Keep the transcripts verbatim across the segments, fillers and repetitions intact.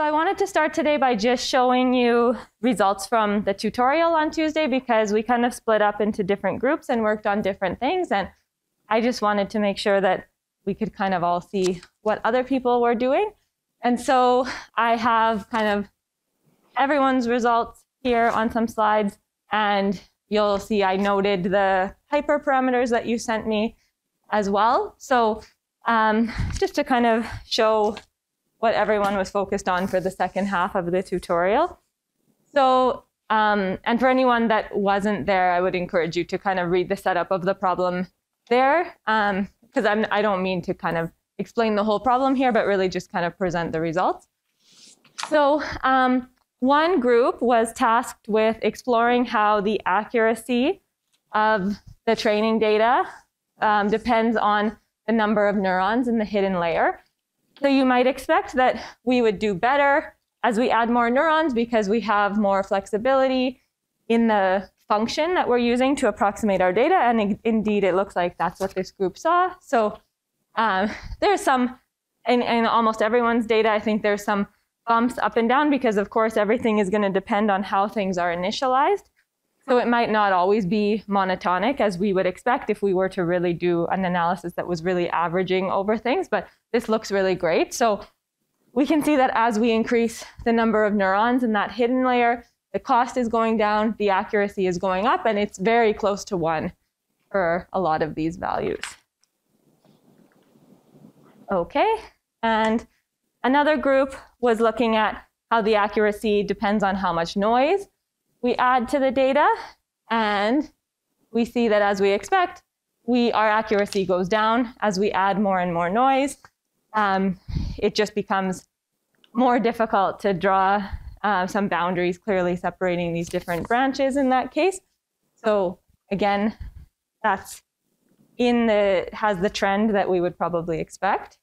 So I wanted to start today by just showing you results from the tutorial on Tuesday, because we kind of split up into different groups and worked on different things. And I just wanted to make sure that we could kind of all see what other people were doing. And so I have kind of everyone's results here on some slides. And you'll see I noted the hyperparameters that you sent me as well. So um, just to kind of show what everyone was focused on for the second half of the tutorial. So, um, and for anyone that wasn't there, I would encourage you to kind of read the setup of the problem there, um, because I'm, I don't mean to kind of explain the whole problem here, but really just kind of present the results. So um, one group was tasked with exploring how the accuracy of the training data um, depends on the number of neurons in the hidden layer. So you might expect that we would do better as we add more neurons because we have more flexibility in the function that we're using to approximate our data. And indeed, it looks like that's what this group saw. So um, there's some, in, in almost everyone's data, I think there's some bumps up and down because, of course, everything is going to depend on how things are initialized. So it might not always be monotonic as we would expect if we were to really do an analysis that was really averaging over things, but this looks really great. So we can see that as we increase the number of neurons in that hidden layer, the cost is going down, the accuracy is going up, and it's very close to one for a lot of these values. Okay, and another group was looking at how the accuracy depends on how much noise we add to the data, and we see that as we expect, we, our accuracy goes down as we add more and more noise. Um, it just becomes more difficult to draw uh, some boundaries clearly separating these different branches in that case. So again, that's in the, has the trend that we would probably expect.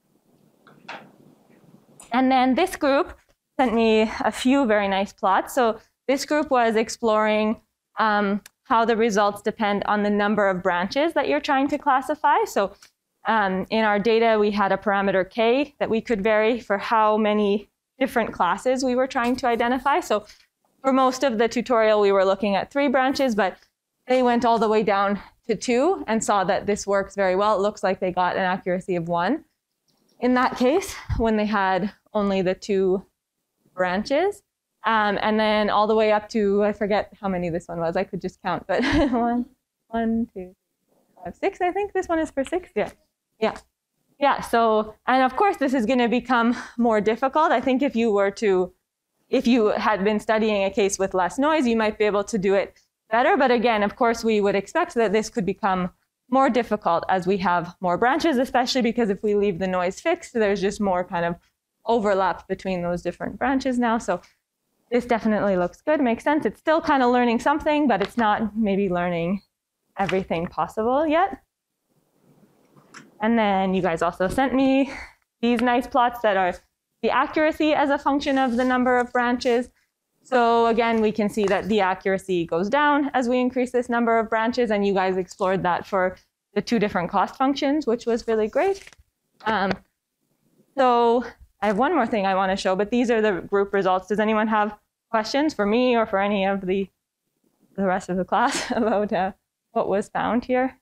And then this group sent me a few very nice plots. So this group was exploring um, how the results depend on the number of branches that you're trying to classify. So um, in our data, we had a parameter k that we could vary for how many different classes we were trying to identify. So for most of the tutorial, we were looking at three branches, but they went all the way down to two and saw that this works very well. It looks like they got an accuracy of one in that case when they had only the two branches. Um, and then all the way up to, I forget how many this one was. I could just count, but one, one, two, five, six, I think this one is for six. Yeah, yeah, yeah. So, and of course, this is going to become more difficult. I think if you were to, if you had been studying a case with less noise, you might be able to do it better. But again, of course, we would expect that this could become more difficult as we have more branches, especially because if we leave the noise fixed, there's just more kind of overlap between those different branches now. So this definitely looks good, makes sense. It's still kind of learning something, but it's not maybe learning everything possible yet. And then you guys also sent me these nice plots that are the accuracy as a function of the number of branches. So again, we can see that the accuracy goes down as we increase this number of branches, and you guys explored that for the two different cost functions, which was really great. Um, so I have one more thing I want to show, but these are the group results. Does anyone have questions for me or for any of the, the rest of the class about uh, what was found here?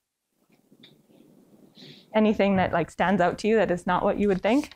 Anything that like stands out to you that is not what you would think?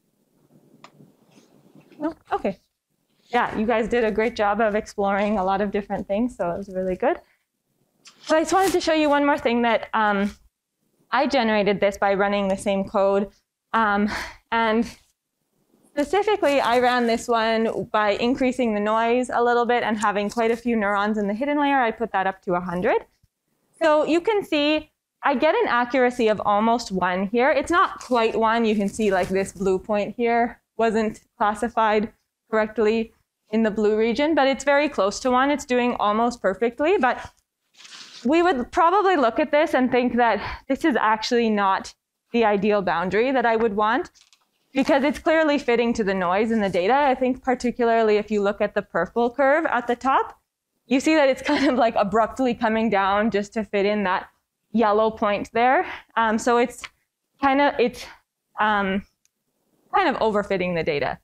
No? Okay. Yeah, you guys did a great job of exploring a lot of different things, so it was really good. So I just wanted to show you one more thing that um, I generated this by running the same code. Um, and Specifically, I ran this one by increasing the noise a little bit and having quite a few neurons in the hidden layer. I put that up to one hundred. So you can see I get an accuracy of almost one here. It's not quite one. You can see like this blue point here wasn't classified correctly in the blue region, but it's very close to one. It's doing almost perfectly. But we would probably look at this and think that this is actually not the ideal boundary that I would want, because it's clearly fitting to the noise in the data. I think particularly if you look at the purple curve at the top, you see that it's kind of like abruptly coming down just to fit in that yellow point there. Um, so it's kind of, it's um, kind of overfitting the data.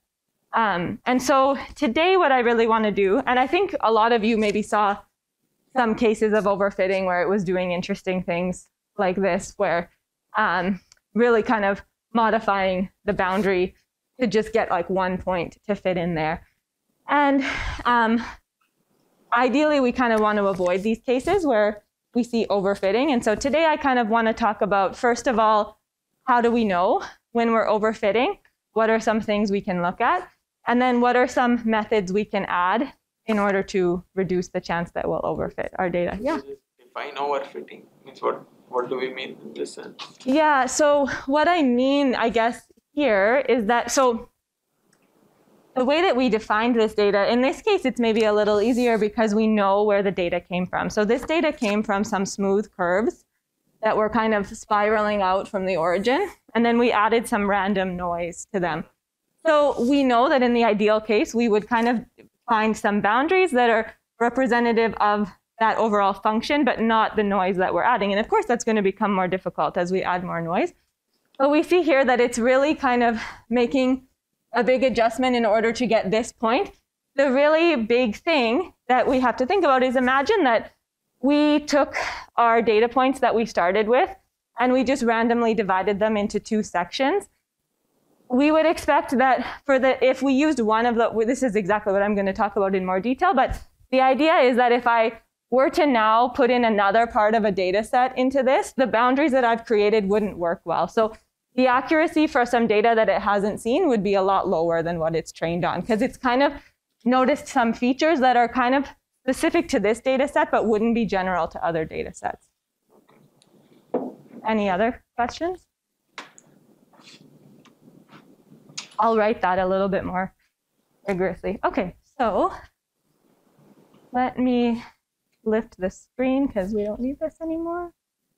Um, and so today what I really want to do, and I think a lot of you maybe saw some cases of overfitting where it was doing interesting things like this, where um, really kind of modifying the boundary to just get like one point to fit in there. And um, ideally, we kind of want to avoid these cases where we see overfitting. And so today I kind of want to talk about, first of all, how do we know when we're overfitting? What are some things we can look at? And then what are some methods we can add in order to reduce the chance that we'll overfit our data? Yeah. Define overfitting. Means what, what do we mean in this sense? Yeah, so what I mean, I guess, here is that, so the way that we defined this data, in this case, it's maybe a little easier because we know where the data came from. So this data came from some smooth curves that were kind of spiraling out from the origin, and then we added some random noise to them. So we know that in the ideal case, we would kind of find some boundaries that are representative of that overall function, but not the noise that we're adding. And of course, that's going to become more difficult as we add more noise. But we see here that it's really kind of making a big adjustment in order to get this point. The really big thing that we have to think about is, imagine that we took our data points that we started with and we just randomly divided them into two sections. We would expect that for the, if we used one of the, this is exactly what I'm going to talk about in more detail, but the idea is that if I were to now put in another part of a data set into this, the boundaries that I've created wouldn't work well. So the accuracy for some data that it hasn't seen would be a lot lower than what it's trained on, because it's kind of noticed some features that are kind of specific to this data set, but wouldn't be general to other data sets. Any other questions? I'll write that a little bit more rigorously. Okay, so let me lift the screen because we don't need this anymore.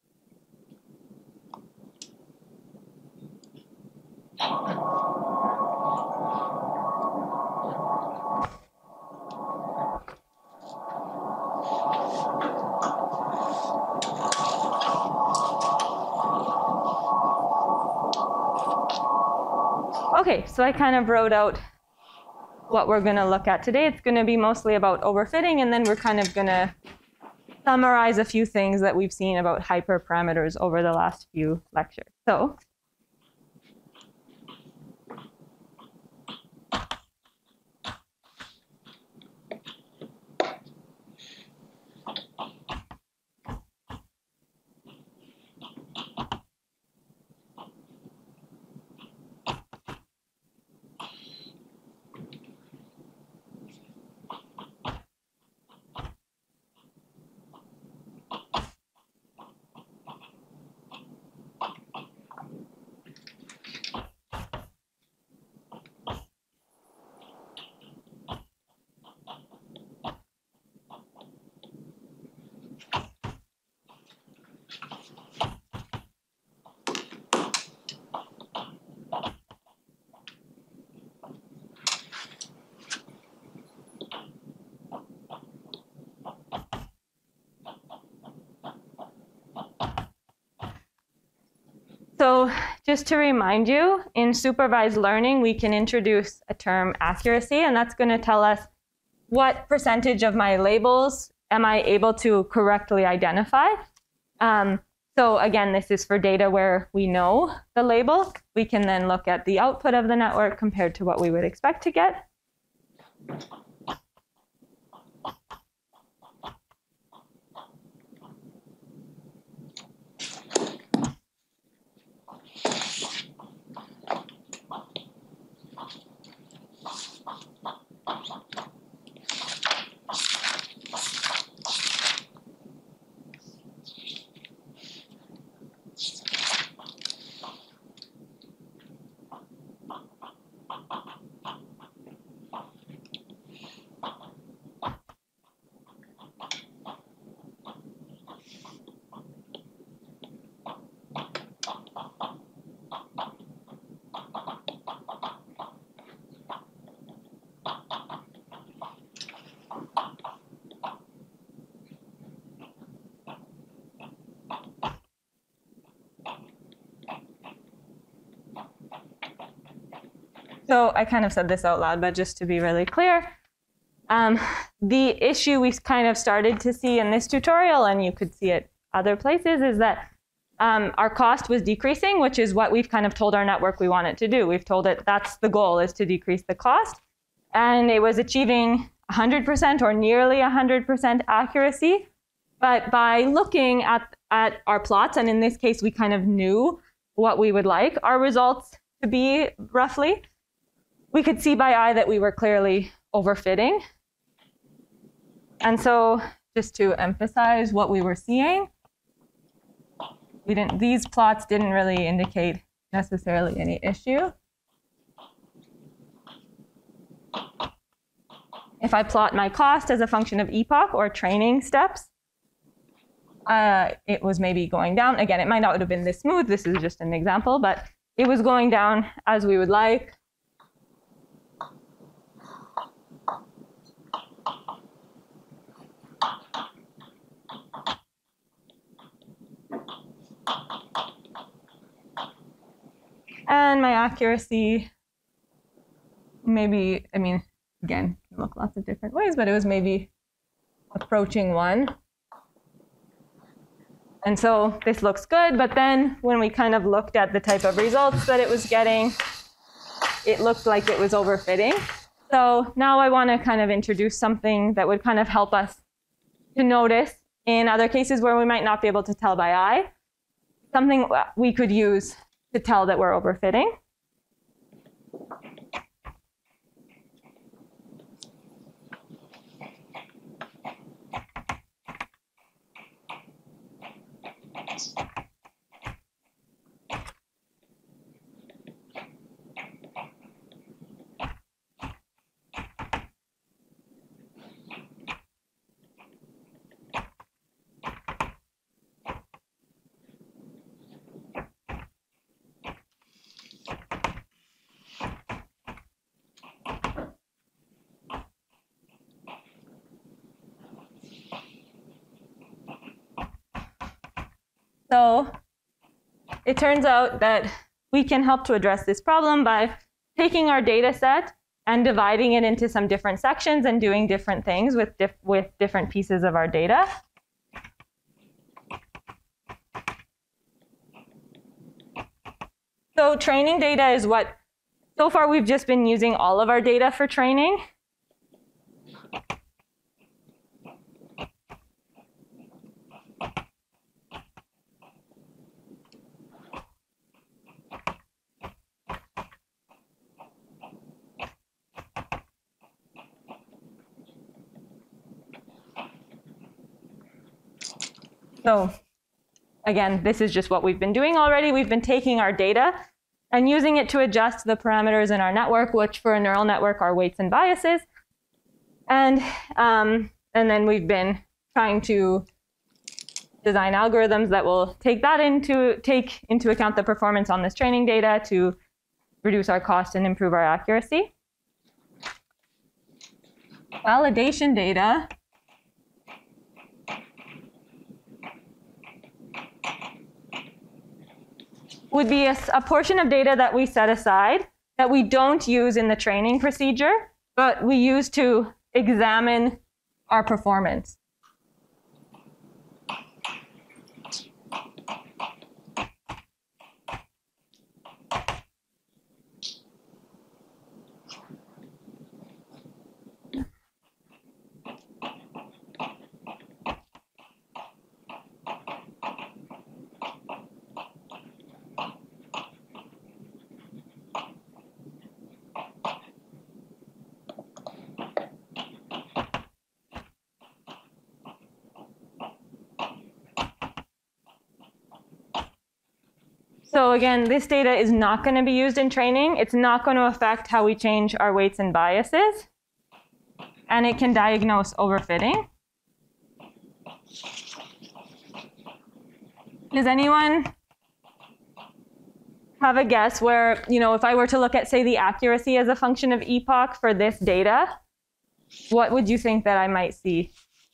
Okay, so I kind of wrote out what we're going to look at today. It's going to be mostly about overfitting, and then we're kind of going to summarize a few things that we've seen about hyperparameters over the last few lectures. So So just to remind you, in supervised learning, we can introduce a term accuracy, and that's going to tell us what percentage of my labels am I able to correctly identify. Um, so again, this is for data where we know the label. We can then look at the output of the network compared to what we would expect to get. So I kind of said this out loud, but just to be really clear, um, the issue we kind of started to see in this tutorial, and you could see it other places, is that um, our cost was decreasing, which is what we've kind of told our network we want it to do. We've told it that's the goal, is to decrease the cost. And it was achieving one hundred percent or nearly one hundred percent accuracy. But by looking at, at our plots, and in this case, we kind of knew what we would like our results to be roughly, we could see by eye that we were clearly overfitting. And so just to emphasize what we were seeing, we didn't, these plots didn't really indicate necessarily any issue. If I plot my cost as a function of epoch or training steps, uh, it was maybe going down. Again, it might not have been this smooth. This is just an example, but it was going down as we would like. And my accuracy, maybe, I mean, again, it can look lots of different ways, but it was maybe approaching one. And so this looks good, but then when we kind of looked at the type of results that it was getting, it looked like it was overfitting. So now I want to kind of introduce something that would kind of help us to notice in other cases where we might not be able to tell by eye, something we could use to tell that we're overfitting. So it turns out that we can help to address this problem by taking our data set and dividing it into some different sections and doing different things with, dif with different pieces of our data. So training data is what, so far we've just been using all of our data for training. So again, this is just what we've been doing already. We've been taking our data and using it to adjust the parameters in our network, which for a neural network are weights and biases. And, um, and then we've been trying to design algorithms that will take that into, take into account the performance on this training data to reduce our cost and improve our accuracy. Validation data would be a, a portion of data that we set aside that we don't use in the training procedure, but we use to examine our performance. So again, this data is not going to be used in training. It's not going to affect how we change our weights and biases. And it can diagnose overfitting. Does anyone have a guess where, you know, if I were to look at, say, the accuracy as a function of epoch for this data, what would you think that I might see?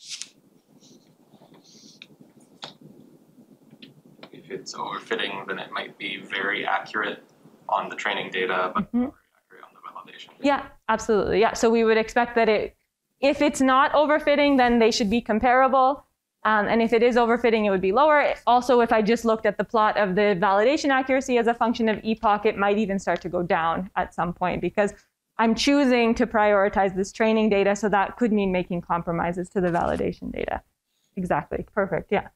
If it's overfitting, then it might be very accurate on the training data, but mm-hmm. not very accurate on the validation. Yeah, absolutely. Yeah. So we would expect that it, if it's not overfitting, then they should be comparable. Um, and if it is overfitting, it would be lower. Also, if I just looked at the plot of the validation accuracy as a function of epoch, it might even start to go down at some point because I'm choosing to prioritize this training data. So that could mean making compromises to the validation data. Exactly. Perfect. Yeah.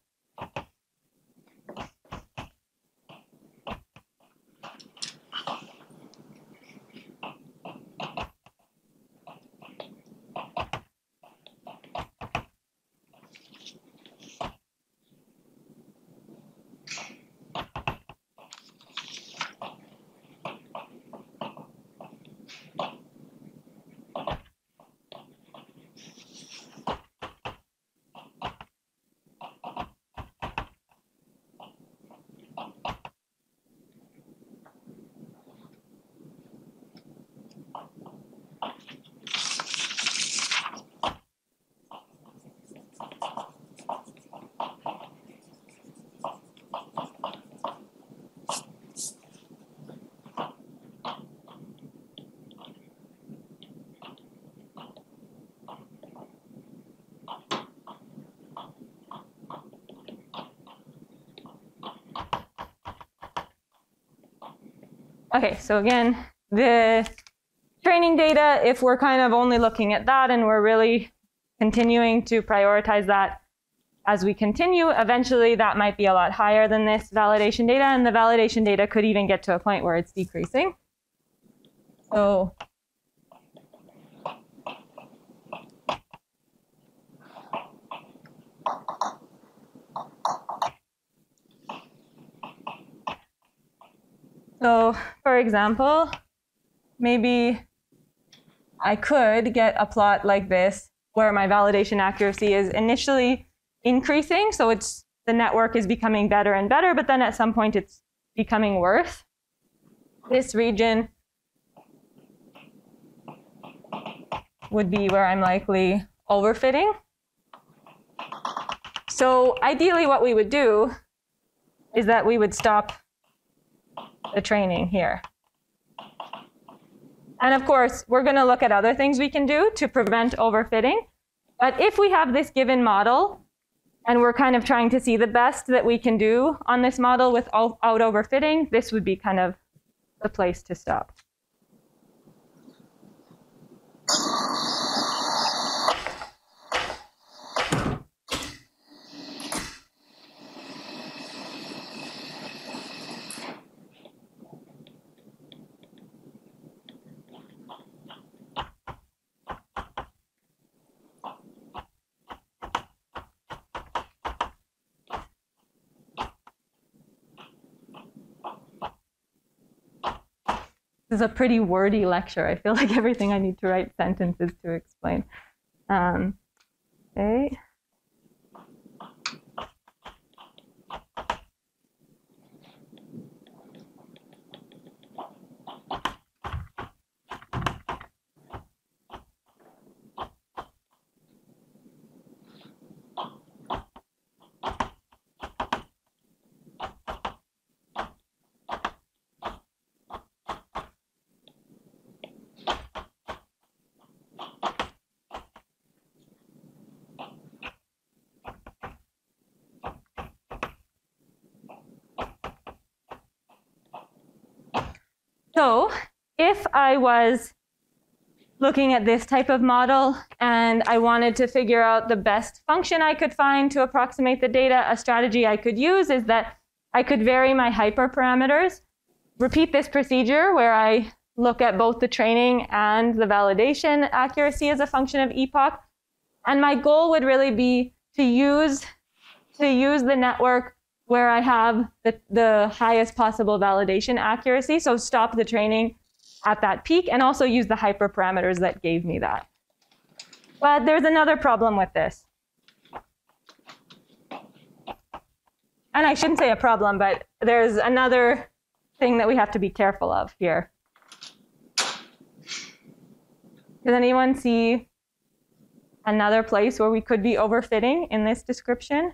Okay, so again, the training data, if we're kind of only looking at that and we're really continuing to prioritize that as we continue, eventually that might be a lot higher than this validation data, and the validation data could even get to a point where it's decreasing. So So for example, maybe I could get a plot like this where my validation accuracy is initially increasing. So it's the network is becoming better and better, but then at some point it's becoming worse. This region would be where I'm likely overfitting. So ideally what we would do is that we would stop the training here. And of course, we're going to look at other things we can do to prevent overfitting. But if we have this given model, and we're kind of trying to see the best that we can do on this model without overfitting, this would be kind of the place to stop. This is a pretty wordy lecture. I feel like everything I need to write sentences to explain. Um, okay. So if I was looking at this type of model and I wanted to figure out the best function I could find to approximate the data, a strategy I could use is that I could vary my hyperparameters, repeat this procedure where I look at both the training and the validation accuracy as a function of epoch. And my goal would really be to use, to use the network where I have the, the highest possible validation accuracy. So stop the training at that peak and also use the hyperparameters that gave me that. But there's another problem with this. And I shouldn't say a problem, but there's another thing that we have to be careful of here. Does anyone see another place where we could be overfitting in this description?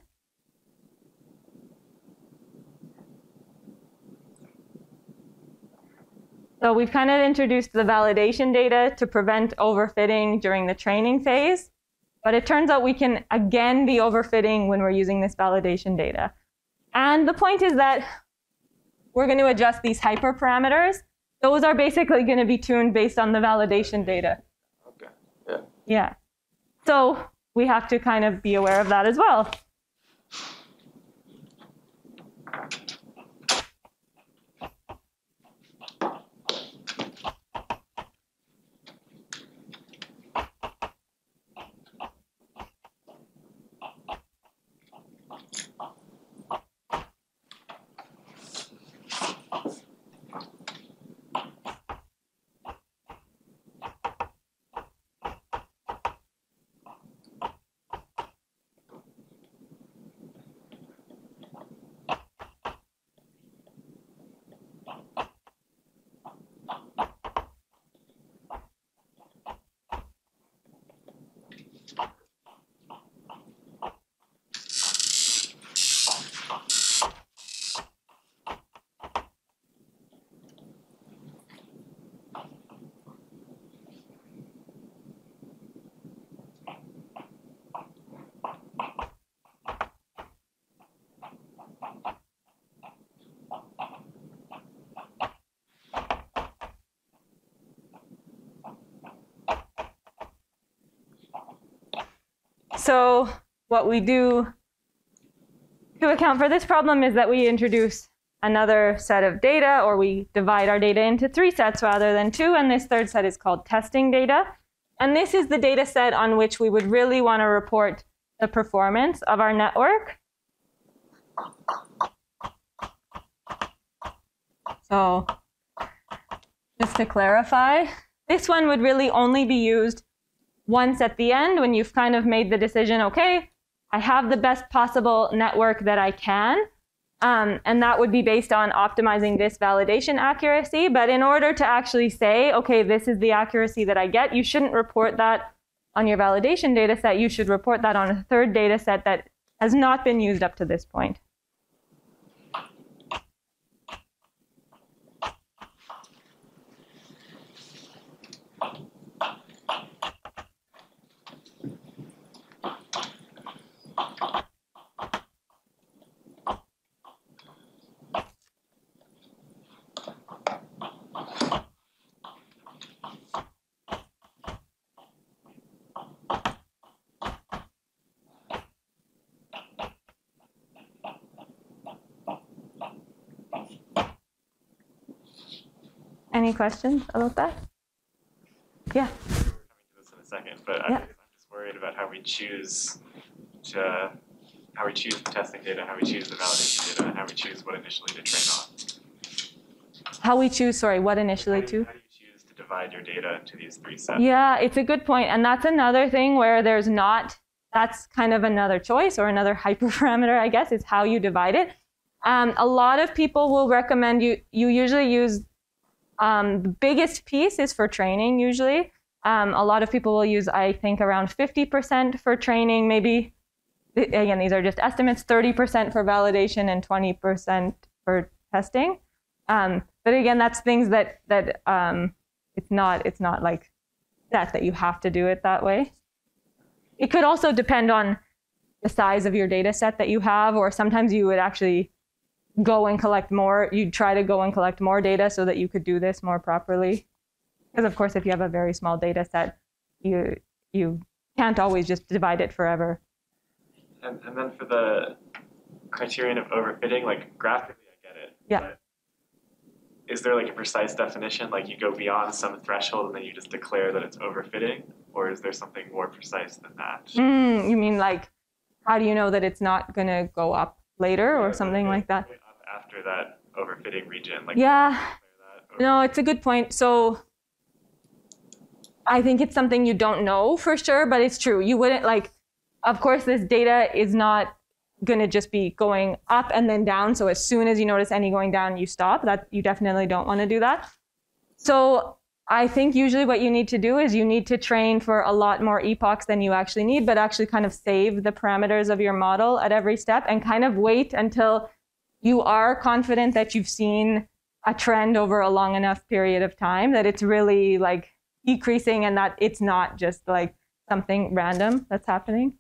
So we've kind of introduced the validation data to prevent overfitting during the training phase. But it turns out we can again be overfitting when we're using this validation data. And the point is that we're going to adjust these hyperparameters. Those are basically going to be tuned based on the validation data. Okay. Yeah. Yeah. So we have to kind of be aware of that as well. So what we do to account for this problem is that we introduce another set of data, or we divide our data into three sets rather than two, and this third set is called testing data. And this is the data set on which we would really want to report the performance of our network. So just to clarify, this one would really only be used once at the end when you've kind of made the decision, okay, I have the best possible network that I can. Um, and that would be based on optimizing this validation accuracy. But in order to actually say, okay, this is the accuracy that I get, you shouldn't report that on your validation data set. You should report that on a third data set that has not been used up to this point. Any questions about that? Yeah. We're coming to this in a second, but Yeah. I'm, I'm just worried about how we choose to how we choose the testing data, how we choose the validation data, and how we choose what initially to train on. How we choose, sorry, what initially How do, you, to? how do you choose to divide your data into these three sets? Yeah, it's a good point. And that's another thing where there's not, that's kind of another choice or another hyperparameter, I guess, is how you divide it. Um, a lot of people will recommend you, you usually use, um, the biggest piece is for training usually. Um, a lot of people will use, I think, around fifty percent for training, maybe, again, these are just estimates, thirty percent for validation and twenty percent for testing. Um, but again, that's things that, that um, it's not, it's not like that, that you have to do it that way. It could also depend on the size of your data set that you have, or sometimes you would actually go and collect more. You'd try to go and collect more data so that you could do this more properly. Because of course, if you have a very small data set, you, you can't always just divide it forever. And, and then for the criterion of overfitting, like graphically, I get it. Yeah. But is there like a precise definition, like you go beyond some threshold and then you just declare that it's overfitting? Or is there something more precise than that? Mm, you mean like, how do you know that it's not going to go up later or Yeah, something okay, like that? up after that overfitting region, like Yeah. that, or- No, it's a good point. So I think it's something you don't know for sure, but it's true. You wouldn't like, of course, this data is not going to just be going up and then down. So as soon as you notice any going down, you stop. That you definitely don't want to do that. So I think usually what you need to do is you need to train for a lot more epochs than you actually need, but actually kind of save the parameters of your model at every step and kind of wait until you are confident that you've seen a trend over a long enough period of time that it's really like decreasing and that it's not just like something random that's happening.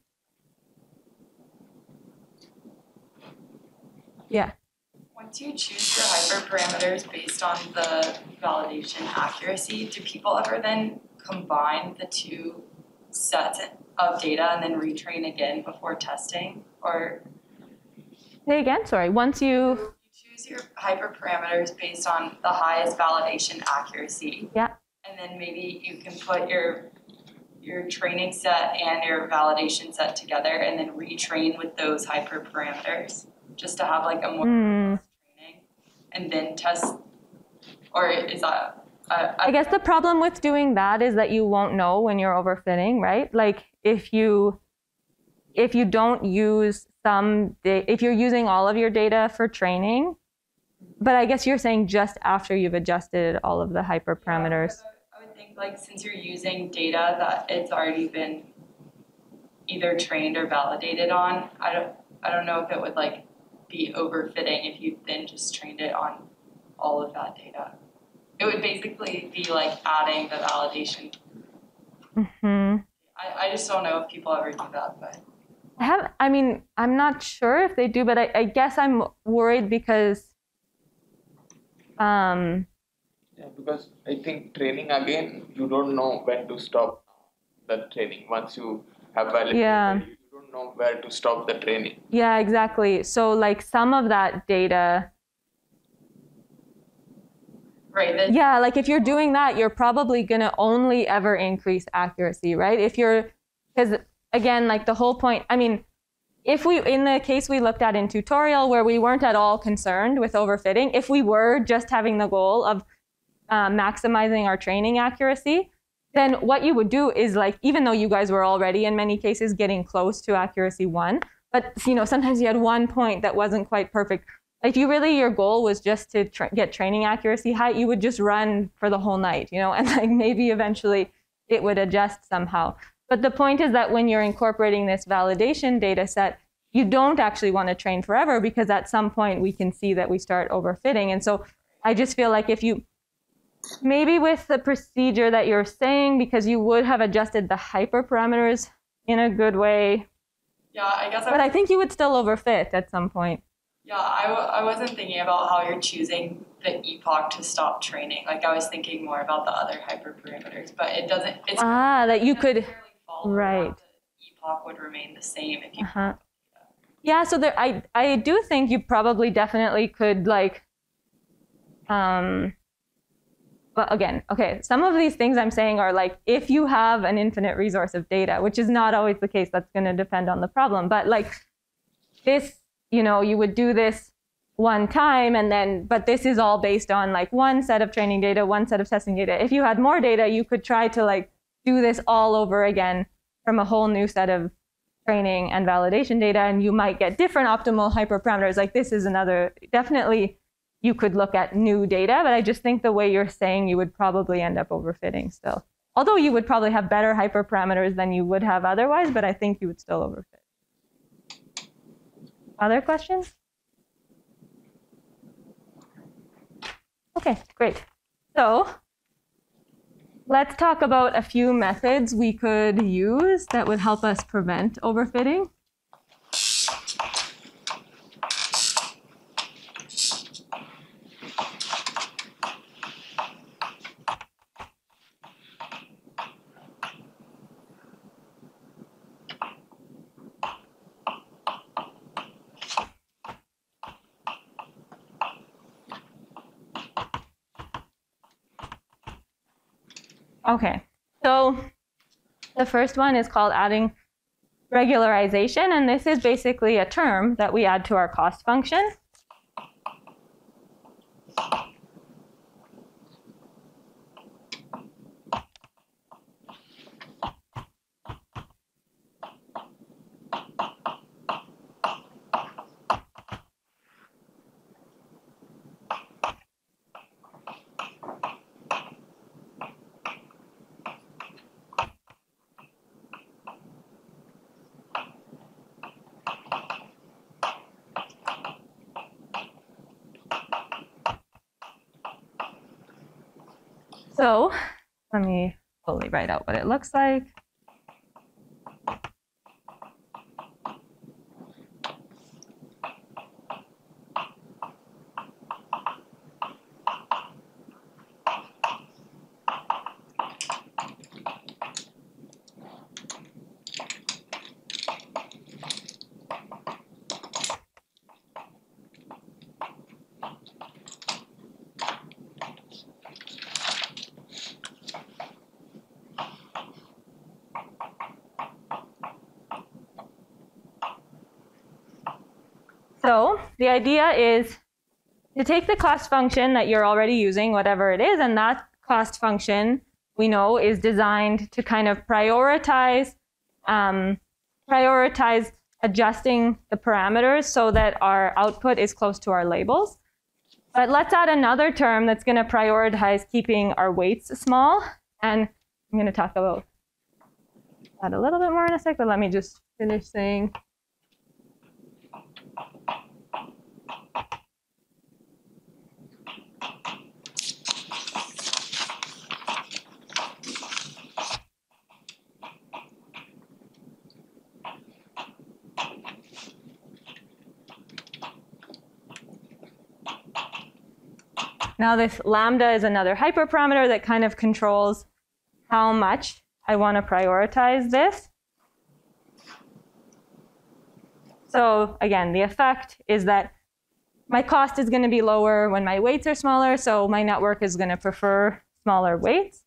Yeah. Once you choose your hyperparameters based on the validation accuracy, do people ever then combine the two sets of data and then retrain again before testing? Or say again, sorry. Once you you choose your hyperparameters based on the highest validation accuracy. Yeah. And then maybe you can put your your training set and your validation set together and then retrain with those hyperparameters just to have like a more Hmm. training and then test, or is that uh, I guess the problem with doing that is that you won't know when you're overfitting, right? Like if you if you don't use some da- if you're using all of your data for training, but I guess you're saying just after you've adjusted all of the hyperparameters. I would think like since you're using data that it's already been either trained or validated on, I don't I don't know if it would like be overfitting if you then just trained it on all of that data. It would basically be like adding the validation. Mm-hmm. I, I just don't know if people ever do that, but I have, I mean, I'm not sure if they do, but I, I guess I'm worried because, um, Yeah, because I think training again, you don't know when to stop the training. Once you have validated, Yeah. you don't know where to stop the training. yeah, exactly. So like some of that data, right, then yeah, like if you're doing that, you're probably going to only ever increase accuracy, right? If you're, because again, like the whole point, I mean, if we, in the case we looked at in tutorial where we weren't at all concerned with overfitting, if we were just having the goal of uh, maximizing our training accuracy, then what you would do is like, even though you guys were already in many cases getting close to accuracy one, but you know, sometimes you had one point that wasn't quite perfect. If you really, your goal was just to tra- get training accuracy high, you would just run for the whole night, you know, and like maybe eventually it would adjust somehow. But the point is that when you're incorporating this validation data set, you don't actually want to train forever because at some point we can see that we start overfitting. And so I just feel like if you, maybe with the procedure that you're saying, because you would have adjusted the hyperparameters in a good way, yeah, I guess I but I think you would still overfit at some point. Yeah, I, w- I wasn't thinking about how you're choosing the epoch to stop training. Like I was thinking more about the other hyperparameters, but it doesn't. It's Ah, that you could, necessarily follow right. that the epoch would remain the same if you. uh-huh. Yeah, so there, I, I do think you probably definitely could like, um, but again, okay, some of these things I'm saying are like, if you have an infinite resource of data, which is not always the case, that's going to depend on the problem, but like this, you know, you would do this one time and then, but this is all based on like one set of training data, one set of testing data. If you had more data, you could try to like do this all over again from a whole new set of training and validation data, and you might get different optimal hyperparameters. Like this is another, definitely you could look at new data, but I just think the way you're saying you would probably end up overfitting still. Although you would probably have better hyperparameters than you would have otherwise, but I think you would still overfit. Other questions? Okay, great. So let's talk about a few methods we could use that would help us prevent overfitting. Okay, so the first one is called adding regularization, and this is basically a term that we add to our cost function. So let me fully write out what it looks like. So the idea is to take the cost function that you're already using, whatever it is, and that cost function we know is designed to kind of prioritize, um, prioritize adjusting the parameters so that our output is close to our labels. But let's add another term that's going to prioritize keeping our weights small. And I'm going to talk about that a little bit more in a sec, but let me just finish saying. Now this lambda is another hyperparameter that kind of controls how much I want to prioritize this. So again, the effect is that my cost is going to be lower when my weights are smaller, so my network is going to prefer smaller weights.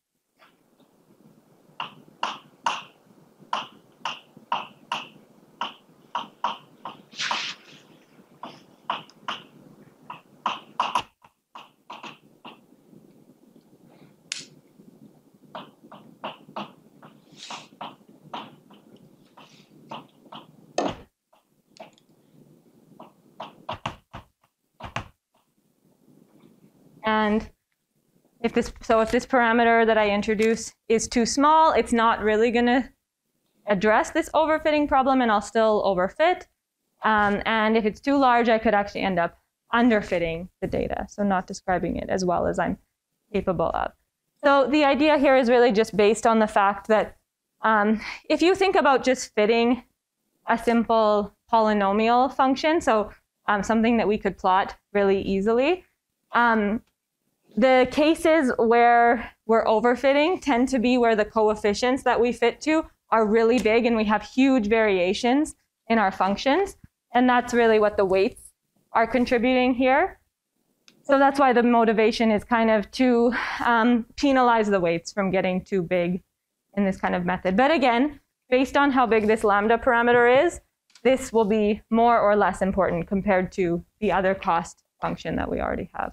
And if this, so if this parameter that I introduce is too small, it's not really going to address this overfitting problem, and I'll still overfit. Um, and if it's too large, I could actually end up underfitting the data, so not describing it as well as I'm capable of. So the idea here is really just based on the fact that um, if you think about just fitting a simple polynomial function, so um, something that we could plot really easily, um, the cases where we're overfitting tend to be where the coefficients that we fit to are really big and we have huge variations in our functions. And that's really what the weights are contributing here. So that's why the motivation is kind of to um, penalize the weights from getting too big in this kind of method. But again, based on how big this lambda parameter is, this will be more or less important compared to the other cost function that we already have.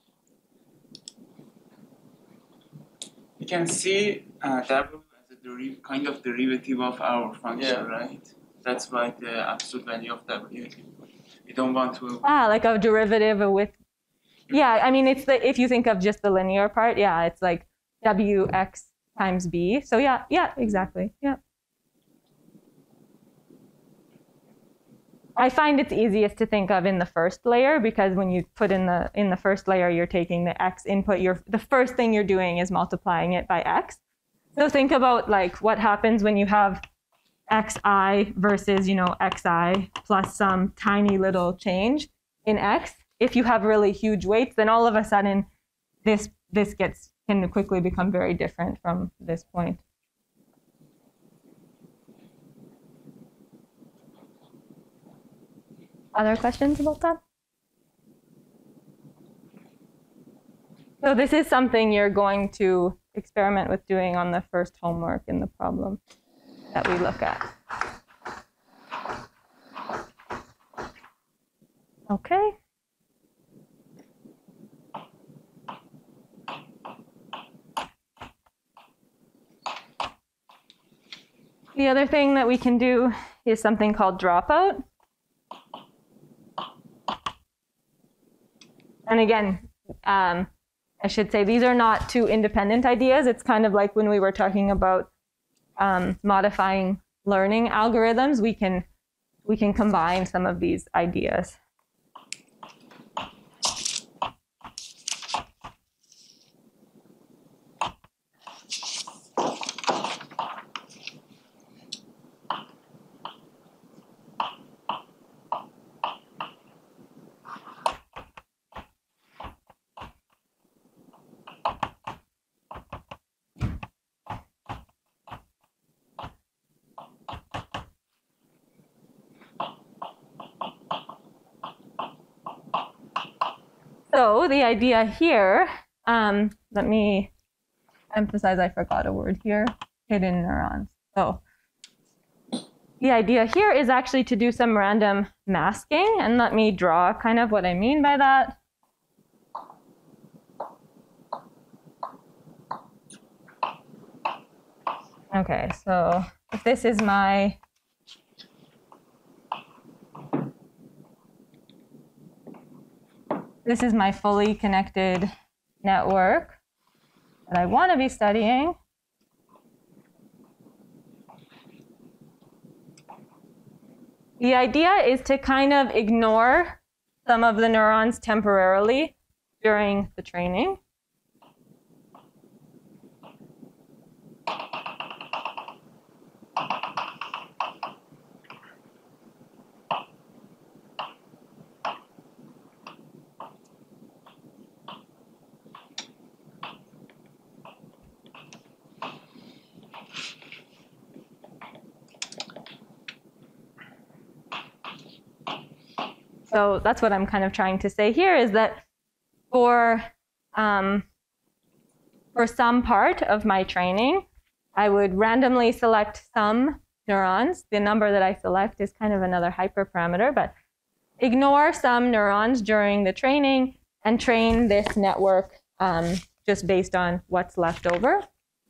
You can see uh, W as a deriv kind of derivative of our function, Yeah. right? That's why the absolute value of W. We don't want to. Ah, like a derivative with. Yeah, I mean, it's the if you think of just the linear part, yeah, it's like W x times B. So yeah, yeah, exactly, yeah. I find it's easiest to think of in the first layer because when you put in the in the first layer, you're taking the x input. You're the first thing you're doing is multiplying it by x. So think about like what happens when you have xi versus you know xi plus some tiny little change in x. If you have really huge weights, then all of a sudden this this gets can quickly become very different from this point. Other questions about that? So this is something you're going to experiment with doing on the first homework in the problem that we look at. Okay. The other thing that we can do is something called dropout. And again, um, I should say these are not two independent ideas. It's kind of like when we were talking about um, modifying learning algorithms. We can we can combine some of these ideas. So the idea here, um, let me emphasize, I forgot a word here, hidden neurons. So the idea here is actually to do some random masking, and let me draw kind of what I mean by that. Okay, so if this is my this is my fully connected network that I want to be studying. The idea is to kind of ignore some of the neurons temporarily during the training. So that's what I'm kind of trying to say here, is that for, um, for some part of my training, I would randomly select some neurons. The number that I select is kind of another hyperparameter, but ignore some neurons during the training and train this network um, just based on what's left over.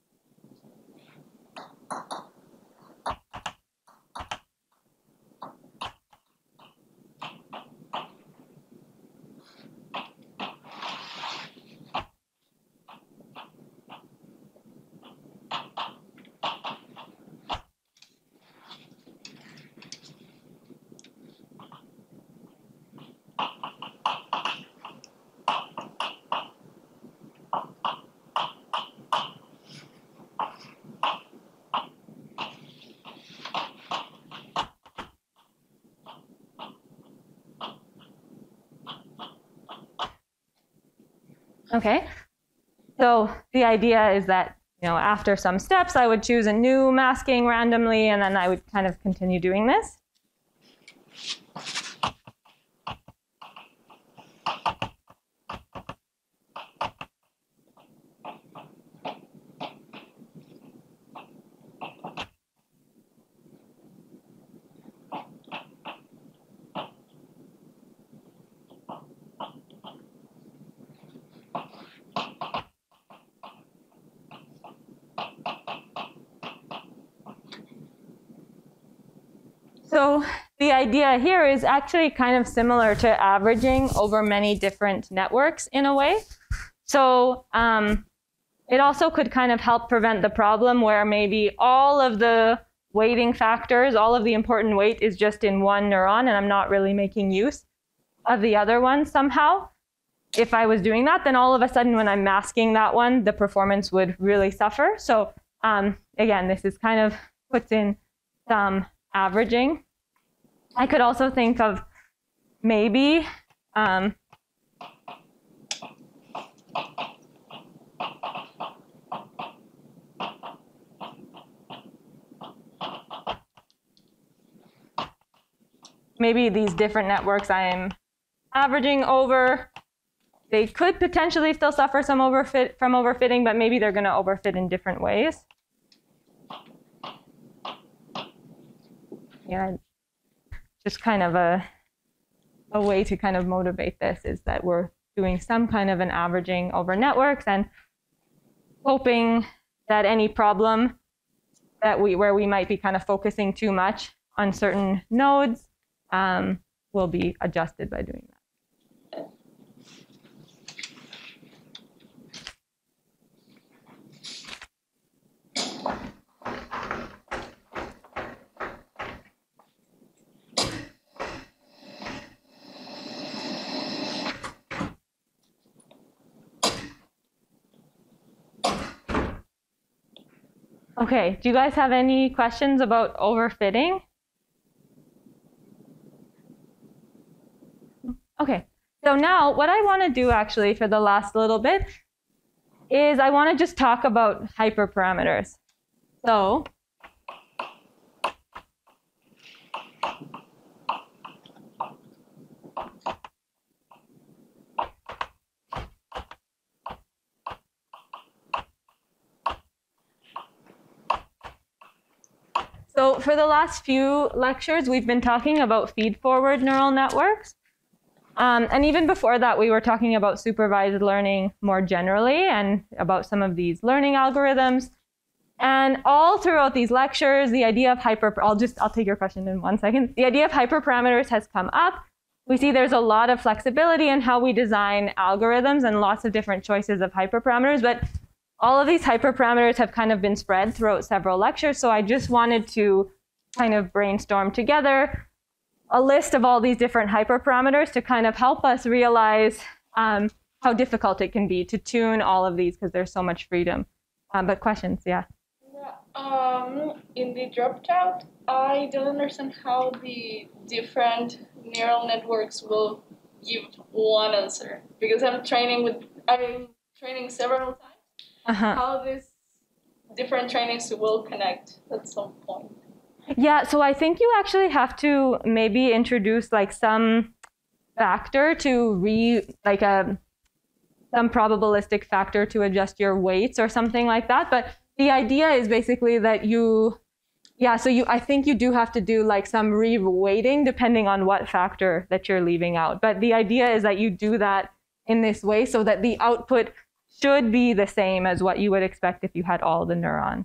Okay, so the idea is that, you know, after some steps, I would choose a new masking randomly, and then I would kind of continue doing this. So the idea here is actually kind of similar to averaging over many different networks in a way. So um, it also could kind of help prevent the problem where maybe all of the weighting factors, all of the important weight is just in one neuron, and I'm not really making use of the other one somehow. If I was doing that, then all of a sudden when I'm masking that one, the performance would really suffer. So um, again, this is kind of puts in some averaging. I could also think of maybe um, maybe these different networks I'm averaging over, they could potentially still suffer some overfit from overfitting, but maybe they're going to overfit in different ways. Yeah, just kind of a, a way to kind of motivate this is that we're doing some kind of an averaging over networks and hoping that any problem that we, where we might be kind of focusing too much on certain nodes um, will be adjusted by doing that. Okay, do you guys have any questions about overfitting? Okay, so now what I want to do actually for the last little bit is I want to just talk about hyperparameters. So So for the last few lectures, we've been talking about feed-forward neural networks. Um, and even before that, we were talking about supervised learning more generally and about some of these learning algorithms. And all throughout these lectures, the idea of hyper, I'll just, I'll take your question in one second. The idea of hyperparameters has come up. We see there's a lot of flexibility in how we design algorithms and lots of different choices of hyperparameters, but all of these hyperparameters have kind of been spread throughout several lectures. So I just wanted to kind of brainstorm together a list of all these different hyperparameters to kind of help us realize um, how difficult it can be to tune all of these because there's so much freedom. Um, but questions, yeah. Um, in the dropout, I don't understand how the different neural networks will give one answer because I'm training with I'm training several times. Uh-huh. How these different trainings will connect at some point. Yeah, so I think you actually have to maybe introduce like some factor to re like a some probabilistic factor to adjust your weights or something like that, but the idea is basically that you, yeah, so you, I think you do have to do like some re-weighting depending on what factor that you're leaving out. But the idea is that you do that in this way so that the output should be the same as what you would expect if you had all the neurons.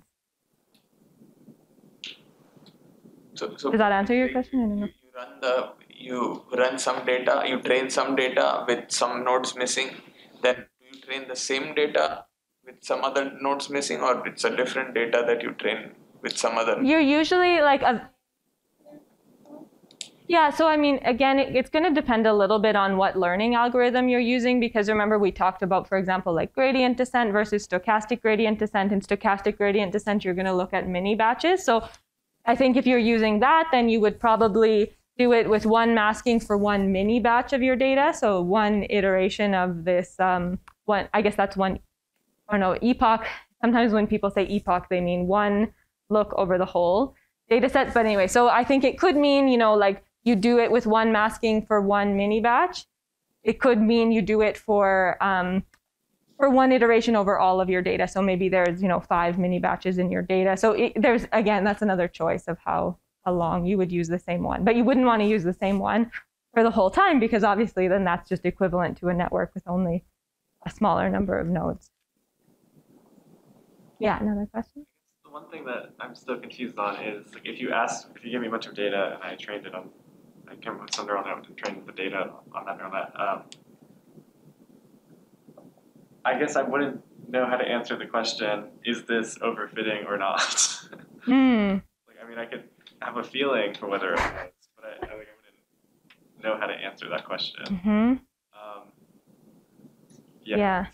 So, so Does that answer your question? I don't know. You run the, you run some data, you train some data with some nodes missing, then do you train the same data with some other nodes missing, or it's a different data that you train with some other? You're usually like a, yeah, so I mean, again, it, it's going to depend a little bit on what learning algorithm you're using, because remember we talked about, for example, like gradient descent versus stochastic gradient descent. In stochastic gradient descent, you're going to look at mini batches. So I think if you're using that, then you would probably do it with one masking for one mini batch of your data. So one iteration of this, um, one, I guess that's one, or no, epoch. Sometimes when people say epoch, they mean one look over the whole data set. But anyway, so I think it could mean, you know, like you do it with one masking for one mini batch. It could mean you do it for um, for one iteration over all of your data. So maybe there's, you know, five mini batches in your data. So it, there's, again, that's another choice of how, how long you would use the same one. But you wouldn't want to use the same one for the whole time, because obviously then that's just equivalent to a network with only a smaller number of nodes. Yeah, another question? The one thing that I'm still confused on is, like, if you ask, if you give me a bunch of data and I trained it on, I came up with some neural net and trained the data on that neural net, um, I guess I wouldn't know how to answer the question, is this overfitting or not? Mm. Like, I mean, I could have a feeling for whether it was, but I, I, like, I wouldn't know how to answer that question. Mm-hmm. Um, yeah. Yeah.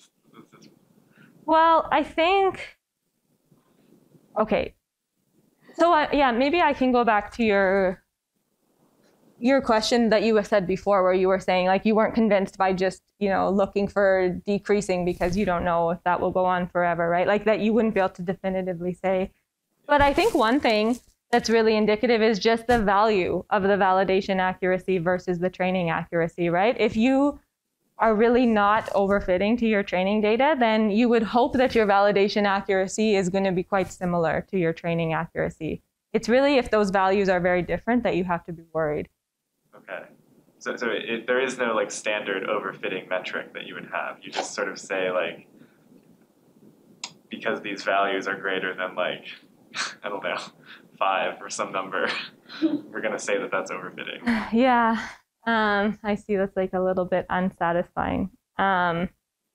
Well, I think, okay. So uh, yeah, maybe I can go back to your your question that you said before, where you were saying like you weren't convinced by just, you know, looking for decreasing because you don't know if that will go on forever, right? Like that you wouldn't be able to definitively say. But I think one thing that's really indicative is just the value of the validation accuracy versus the training accuracy, right? If you are really not overfitting to your training data, then you would hope that your validation accuracy is going to be quite similar to your training accuracy. It's really if those values are very different that you have to be worried. Okay. So, so it, there is no like standard overfitting metric that you would have. You just sort of say like, because these values are greater than like, I don't know, five or some number, we're going to say that that's overfitting. Yeah. Um, I see that's like a little bit unsatisfying. Um,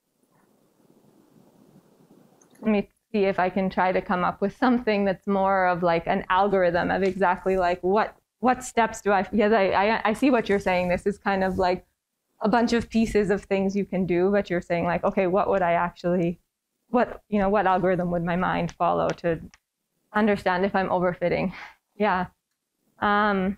let me see if I can try to come up with something that's more of like an algorithm of exactly like what what steps do I, because I, I, I see what you're saying. This is kind of like a bunch of pieces of things you can do, but you're saying like, okay, what would I actually, what, you know, what algorithm would my mind follow to understand if I'm overfitting? Yeah. Um,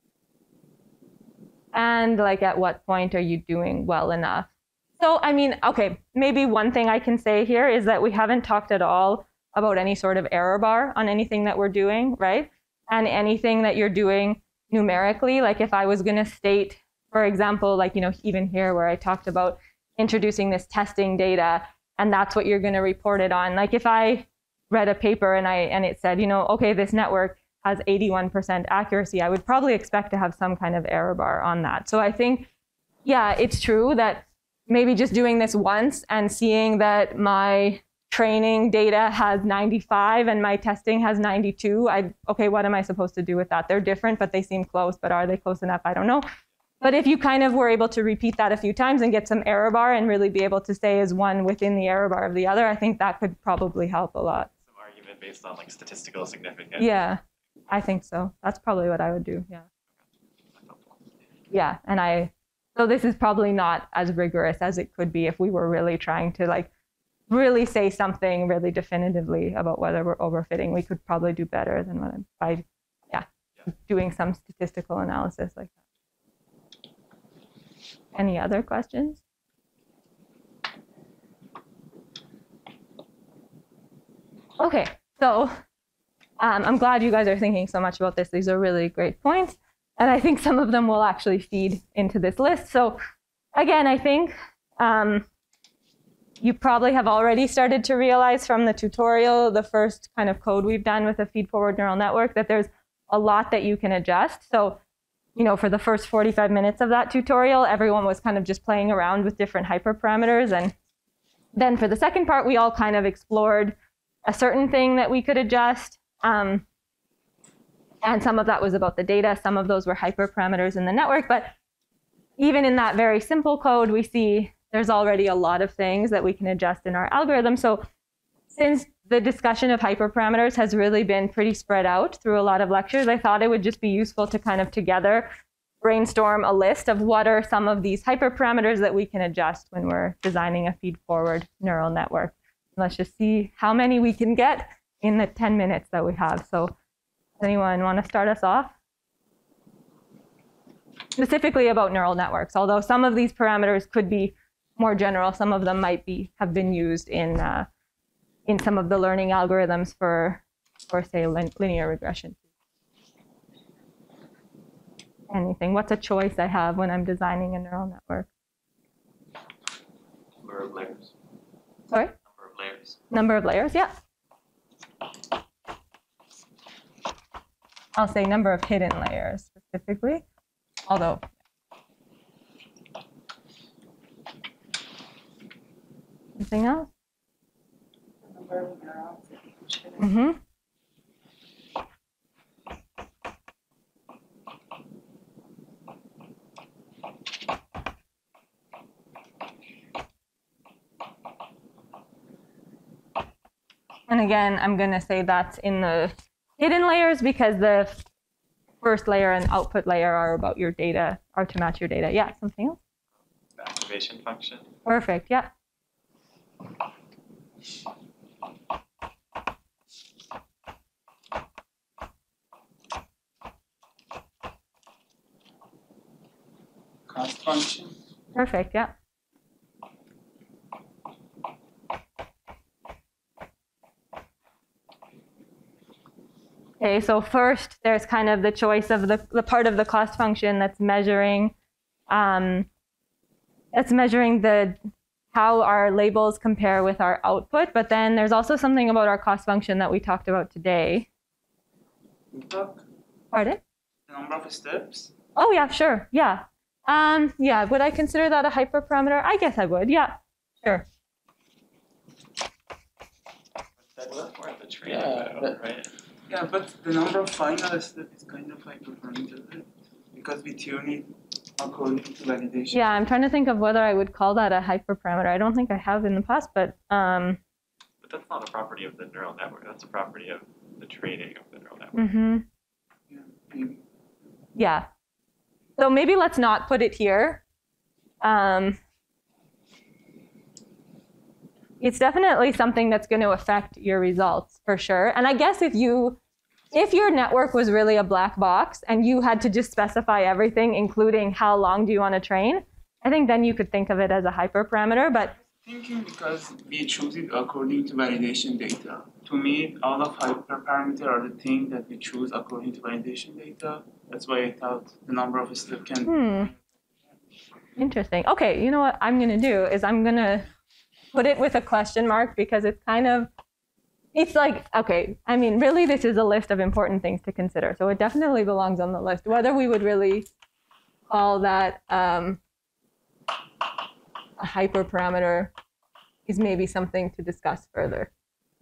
And like, at what point are you doing well enough? So, I mean, okay, maybe one thing I can say here is that we haven't talked at all about any sort of error bar on anything that we're doing, right? And anything that you're doing numerically, like if I was going to state, for example, like, you know, even here where I talked about introducing this testing data, and that's what you're going to report it on. Like if I read a paper and I and it said, you know, okay, this network has eighty-one percent accuracy, I would probably expect to have some kind of error bar on that. So I think, yeah, it's true that maybe just doing this once and seeing that my training data has ninety-five and my testing has ninety-two, I, okay, what am I supposed to do with that? They're different, but they seem close, but are they close enough? I don't know. But if you kind of were able to repeat that a few times and get some error bar and really be able to say is one within the error bar of the other, I think that could probably help a lot. Some argument based on like statistical significance. Yeah, I think so. That's probably what I would do, yeah. Yeah, and I, so this is probably not as rigorous as it could be if we were really trying to like really say something really definitively about whether we're overfitting. We could probably do better than what I'm, by, yeah, Yeah. doing some statistical analysis like that. Any other questions? Okay, so um, I'm glad you guys are thinking so much about this. These are really great points. And I think some of them will actually feed into this list. So again, I think um, you probably have already started to realize from the tutorial, the first kind of code we've done with a feed-forward neural network, that there's a lot that you can adjust. So, you know, for the first forty-five minutes of that tutorial, everyone was kind of just playing around with different hyperparameters. And then for the second part, we all kind of explored a certain thing that we could adjust. Um, and some of that was about the data. Some of those were hyperparameters in the network. But even in that very simple code, we see there's already a lot of things that we can adjust in our algorithm. So since the discussion of hyperparameters has really been pretty spread out through a lot of lectures, I thought it would just be useful to kind of together brainstorm a list of what are some of these hyperparameters that we can adjust when we're designing a feed-forward neural network. Let's just see how many we can get in the ten minutes that we have. So does anyone want to start us off? Specifically about neural networks, although some of these parameters could be more general, some of them might be have been used in uh, in some of the learning algorithms for, for say, lin linear regression. Anything? What's a choice I have when I'm designing a neural network? Number of layers. Sorry? Number of layers. Number of layers, yeah. I'll say number of hidden layers specifically, although. Anything else? The number of neurons that you should have. Mm-hmm. And again, I'm going to say that's in the hidden layers because the first layer and output layer are about your data, are to match your data. Yeah, something else? The activation function. Perfect, yeah. Cost function. Perfect, yeah. Okay, so first there's kind of the choice of the, the part of the cost function that's measuring um, that's measuring the how our labels compare with our output, but then there's also something about our cost function that we talked about today. Talk. Pardon? The number of steps. Oh yeah, sure, yeah. Um, yeah, would I consider that a hyperparameter? I guess I would, yeah, sure. That's more of the training, Yeah, though, that- right? Yeah, but the number of final steps is kind of hyperparameter, right? Because we tune it according to validation. Yeah, I'm trying to think of whether I would call that a hyperparameter. I don't think I have in the past, but um, But that's not a property of the neural network. That's a property of the training of the neural network. mm-hmm. Yeah, maybe. Yeah. So maybe let's not put it here. Um, it's definitely something that's going to affect your results for sure. And I guess if you, if your network was really a black box and you had to just specify everything, including how long do you want to train, I think then you could think of it as a hyperparameter. But Thinking because we choose it according to validation data. To me, all of hyperparameter are the things that we choose according to validation data. That's why I thought the number of steps can. Hmm. Interesting. Okay, you know what I'm going to do is I'm going to put it with a question mark because it's kind of It's like, okay, I mean, really, this is a list of important things to consider. So it definitely belongs on the list. Whether we would really call that um, a hyperparameter is maybe something to discuss further.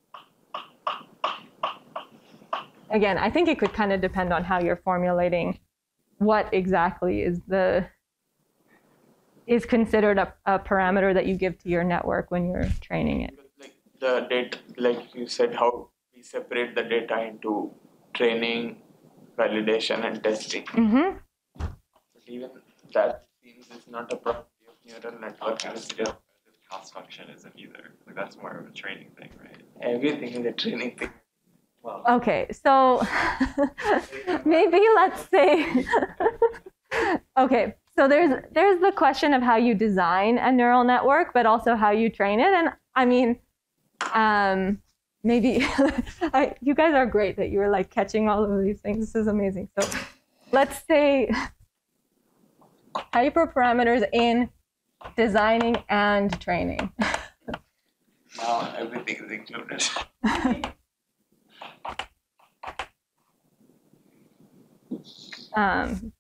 Again, I think it could kind of depend on how you're formulating what exactly is the is considered a, a parameter that you give to your network when you're training it. Like the data, like you said, how we separate the data into training, validation, and testing. Mm-hmm. But even that seems is not a property of neural network. Kind of Instead of the cost function isn't either. Like that's more of a training thing, right? everything is a training thing. Well, Okay, so maybe let's say, okay, so there's there's the question of how you design a neural network, but also how you train it. And I mean, um, maybe I, you guys are great that you were like catching all of these things. This is amazing. So let's say hyperparameters in designing and training. Now everything is included. Um,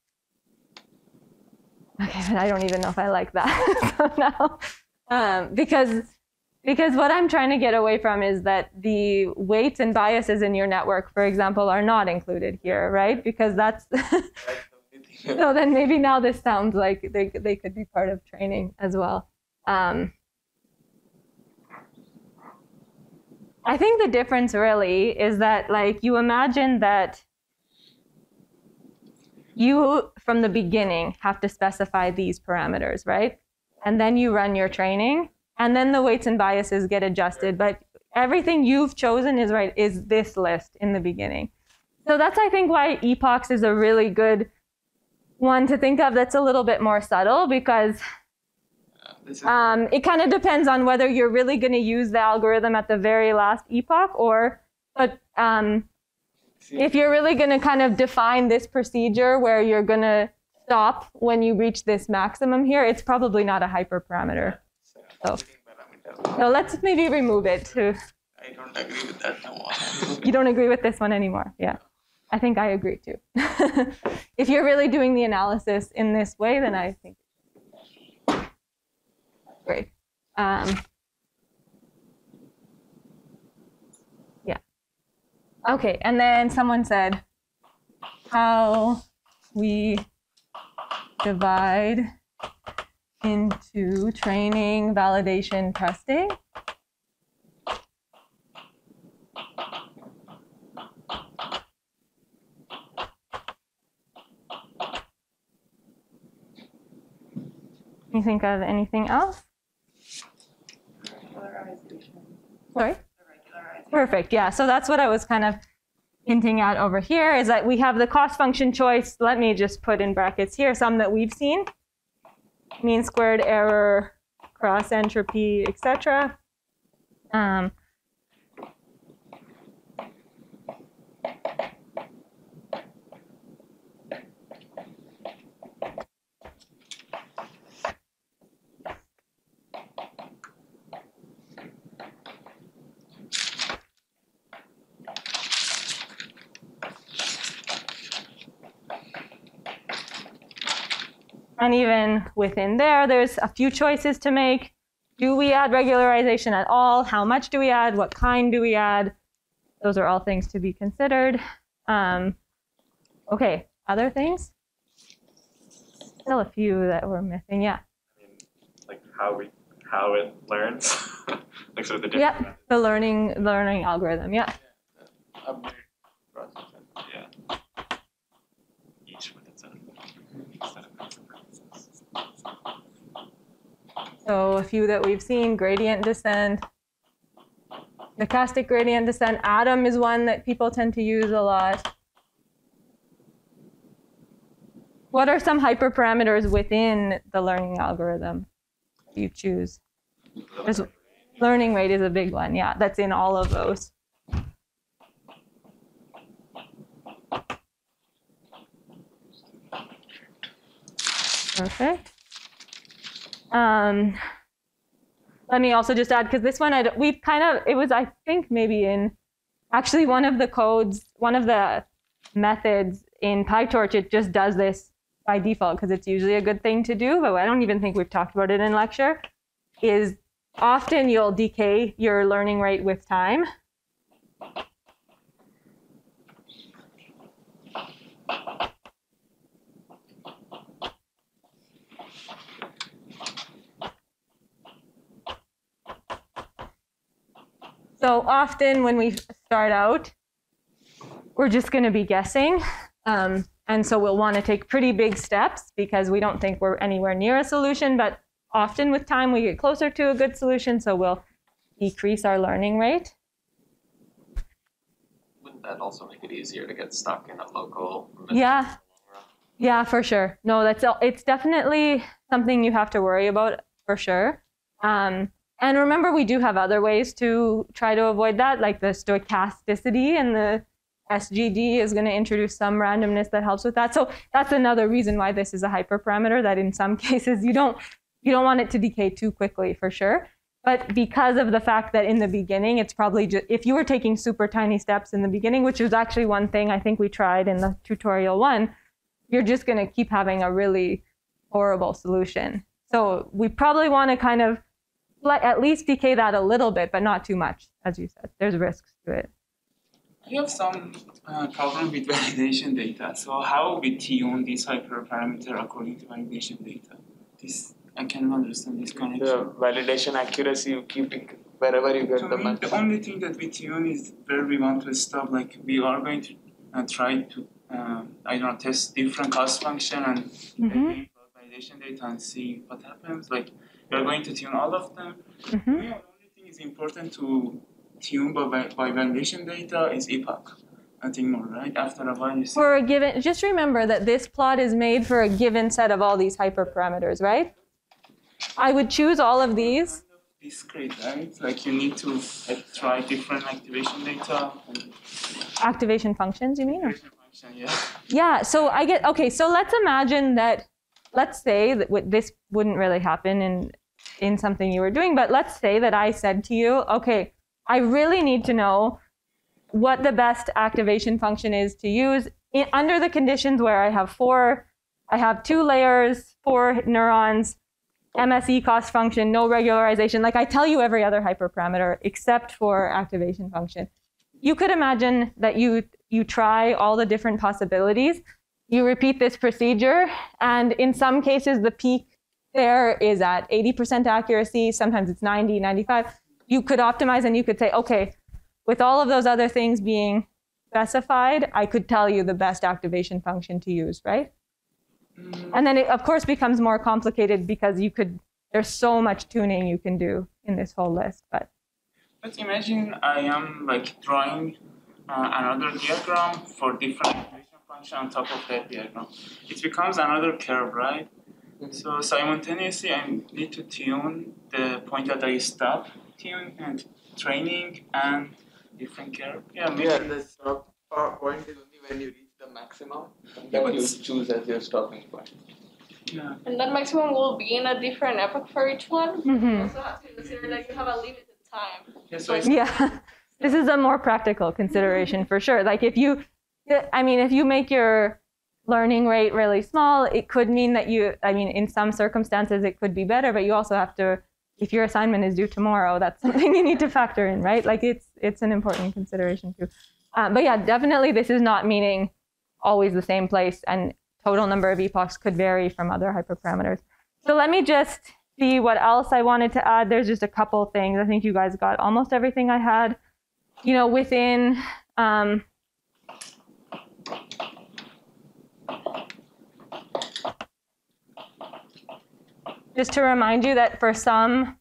okay, but I don't even know if I like that. So now, um, because because what I'm trying to get away from is that the weights and biases in your network, for example, are not included here, right? Because that's so then maybe now this sounds like they they could be part of training as well. Um, I think the difference really is that like you imagine that you, from the beginning, have to specify these parameters, right? And then you run your training, and then the weights and biases get adjusted. But everything you've chosen is right is this list in the beginning. So that's, I think, why epochs is a really good one to think of that's a little bit more subtle, because um, it kind of depends on whether you're really going to use the algorithm at the very last epoch, or but um, if you're really going to kind of define this procedure where you're going to stop when you reach this maximum here, it's probably not a hyperparameter. So, so let's maybe remove it. To, I don't agree with that no more. you don't agree with this one anymore? Yeah, I think I agree too. If you're really doing the analysis in this way, then I think great. Um, Okay, and then someone said how we divide into training, validation, testing. Can you think of anything else? Sorry? Perfect, yeah. So that's what I was kind of hinting at over here, is that we have the cost function choice. Let me just put in brackets here some that we've seen. Mean squared error, cross entropy, et cetera. Um, And even within there, there's a few choices to make. Do we add regularization at all? How much do we add? What kind do we add? Those are all things to be considered. Um, okay, other things? Still a few that we're missing, yeah. I mean, like how we how it learns, like sort of the different. Yep, the learning learning algorithm, yeah. Upgrade process. Yeah. Each with its own set of consequences. So a few that we've seen: gradient descent, stochastic gradient descent. Atom is one that people tend to use a lot. What are some hyperparameters within the learning algorithm you choose? There's, learning rate is a big one, yeah, that's in all of those. Perfect. Um, let me also just add, because this one, I don't, we've kind of, it was, I think, maybe in Actually, one of the codes, one of the methods in PyTorch, it just does this by default because it's usually a good thing to do, but I don't even think we've talked about it in lecture, is often you'll decay your learning rate with time. So often when we start out, we're just going to be guessing. Um, and so we'll want to take pretty big steps because we don't think we're anywhere near a solution. But often with time, we get closer to a good solution. So we'll decrease our learning rate. Wouldn't that also make it easier to get stuck in a local? Yeah. Yeah, for sure. No, that's it's definitely something you have to worry about for sure. Um, And remember, we do have other ways to try to avoid that, like the stochasticity, and the S G D is going to introduce some randomness that helps with that. So that's another reason why this is a hyperparameter, that in some cases you don't you don't want it to decay too quickly, for sure. But because of the fact that in the beginning, it's probably just, if you were taking super tiny steps in the beginning, which was actually one thing I think we tried in the tutorial one, you're just going to keep having a really horrible solution. So we probably want to kind of let at least decay that a little bit, but not too much, as you said. There's risks to it. I have some uh, problem with validation data. So how we tune this hyperparameter according to validation data? This I cannot understand this connection. The validation accuracy, you keep it wherever you get To the me, match. the only thing that we tune is where we want to stop. Like we are going to uh, try to, uh, I don't know, test different cost function and Mm-hmm. validation data and see what happens. Like we are going to tune all of them. Mm-hmm. To me, the only thing is important to tune by, by validation data is epoch. Nothing more, right? After a while, you see. For a given, just remember that this plot is made for a given set of all these hyperparameters, right? I would choose all of these. Discrete, right? Like you need to like, try different activation data. And Activation functions, you mean? Or? activation function, yeah. Yeah, so I get, okay, so let's imagine that, let's say that w- this wouldn't really happen in, in something you were doing, but let's say that I said to you, okay, I really need to know what the best activation function is to use in, under the conditions where I have four, I have two layers, four neurons, M S E cost function, no regularization. Like I tell you every other hyperparameter except for activation function. You could imagine that you, you try all the different possibilities. You repeat this procedure, and in some cases, the peak there is at eighty percent accuracy. Sometimes it's ninety, ninety-five. You could optimize and you could say, okay, with all of those other things being specified, I could tell you the best activation function to use, right? Mm. And then it, of course, becomes more complicated because you could, there's so much tuning you can do in this whole list. But, but imagine I am like drawing uh, another diagram for different activation function on top of that diagram. It becomes another curve, right? Mm-hmm. So simultaneously, I need to tune the point that I stop tuning and training and different curve. Yeah, maybe. Yeah, the stop point is only when you reach the maximum, and then Yeah, you but- choose as your stopping point. Yeah. And that maximum will be in a different epoch for each one. Mhm. You also have to consider that you have a limited time. Yeah, so it's yeah, this is a more practical consideration for sure. Like if you, I mean, if you make your learning rate really small, it could mean that you, I mean, in some circumstances it could be better, but you also have to, if your assignment is due tomorrow, that's something you need to factor in, right? Like it's it's an important consideration too. Um, but yeah, definitely this is not meaning always the same place, and total number of epochs could vary from other hyperparameters. So let me just see what else I wanted to add. There's just a couple things. I think you guys got almost everything I had. You know, within, um, just to remind you that for some,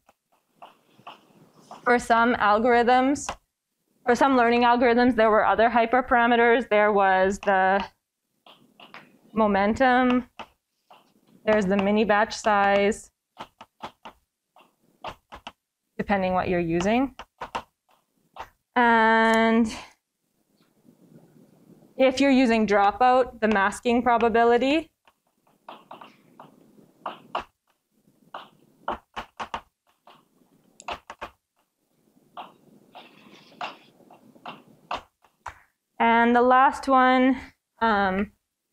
for some algorithms, for some learning algorithms, there were other hyperparameters. There was the momentum, there's the mini batch size, depending what you're using. And if you're using dropout, the masking probability. And the last one, um,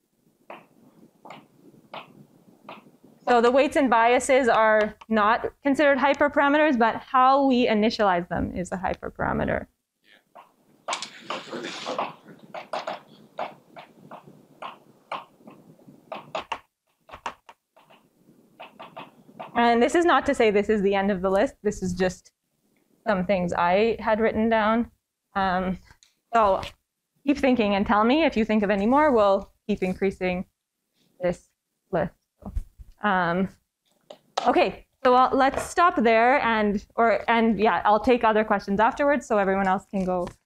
so the weights and biases are not considered hyperparameters, but how we initialize them is a hyperparameter. And this is not to say this is the end of the list. This is just some things I had written down. Um, so keep thinking and tell me if you think of any more. We'll keep increasing this list. Um, okay, so I'll, let's stop there, and or and yeah, I'll take other questions afterwards, so everyone else can go